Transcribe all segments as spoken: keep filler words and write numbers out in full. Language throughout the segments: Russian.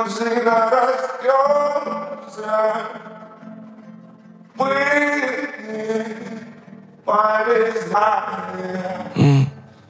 всегда растёмся. Мы повязаны.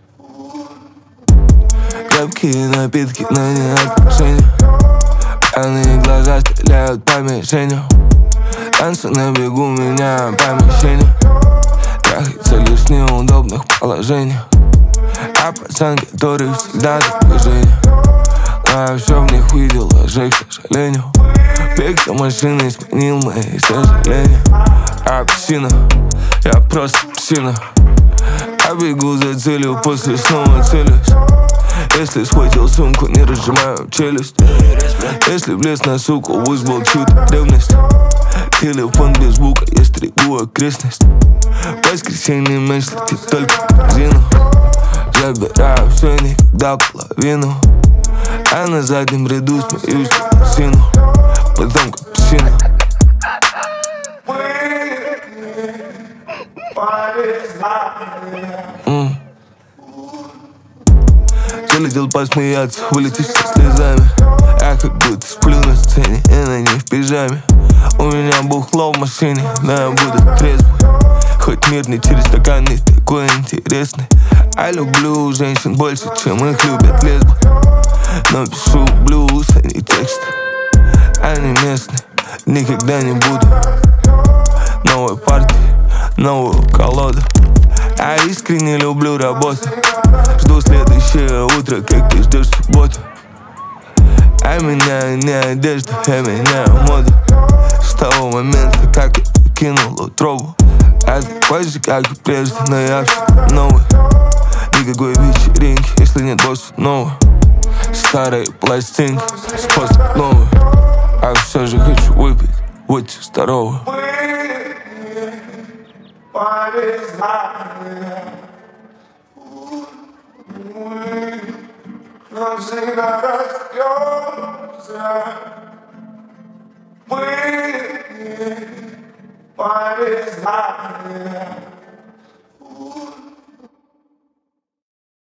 Крепкие напитки, но не отношения. Пьяные глаза стреляют по мишеням. Танцы на бегу меняют помещение. Трахается лишь в неудобных положениях. А пацан, который всегда в движении. Но я все в них видел, ложек, к сожалению. Бег за машиной сменил мои сожаления. А псина, я просто псина. Я бегу за целью, после снова целюсь. Если схватил сумку, не разжимаю челюсть. Если влез на суку, вызвал чью-то ревность. Телефон без звука, я стригу окрестность. В воскресенье мяч летит только в корзину. Забираю все, никогда половину. А на заднем ряду смеюсь в сину. Потом как псина. Mm. Залетел посмеяться, вылетишь со слезами. Я как будто сплю на сцене, и на ней в пижаме. У меня бухло в машине, но я буду трезвый. Хоть мир не через стакан, не такой интересный. Я люблю женщин больше, чем их любят лесбы. Но пишу блюз, а не тексты. Они местные, никогда не буду. Новой партии, новую колоду. Я искренне люблю работу. Жду следующее утро, как ты ждешь субботу. Я меняю не одежду, я меняю моду. С того момента, как я покинул утробу. Я такой же, как и прежде, но я все новый. Никакой вечеринки, если нет босса нового. Старые пластинки, способ новый. А все же хочу выпить, будьте здоровы. Мы навсегда растёмся. Мы повязаны.